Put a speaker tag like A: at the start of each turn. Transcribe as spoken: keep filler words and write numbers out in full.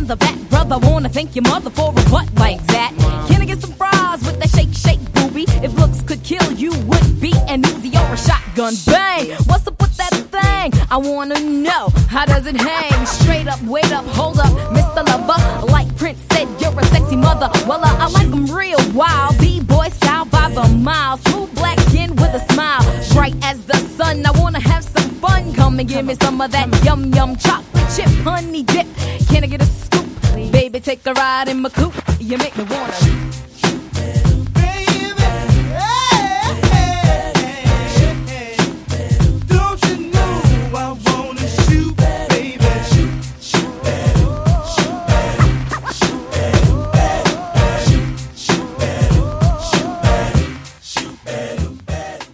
A: in the back, brother. Wanna thank your mother for a butt like that. Can I get some fries with that shake, shake, booby? If looks could kill you, would be an Uzi or a shotgun. Bang! What's up with that thing? I wanna know, how does it hang? Straight up, wait up, hold up, Mister Lover. Like Prince said, you're a sexy mother. Well, uh, I like them real wild. B-boy style by the mile. Smooth black skin with a smile. Bright as the sun, I wanna have some fun. Come and give me some of that yum yum chocolate chip honey dip. Can I get a scoop? Baby, take a ride in my coupe. You make me wanna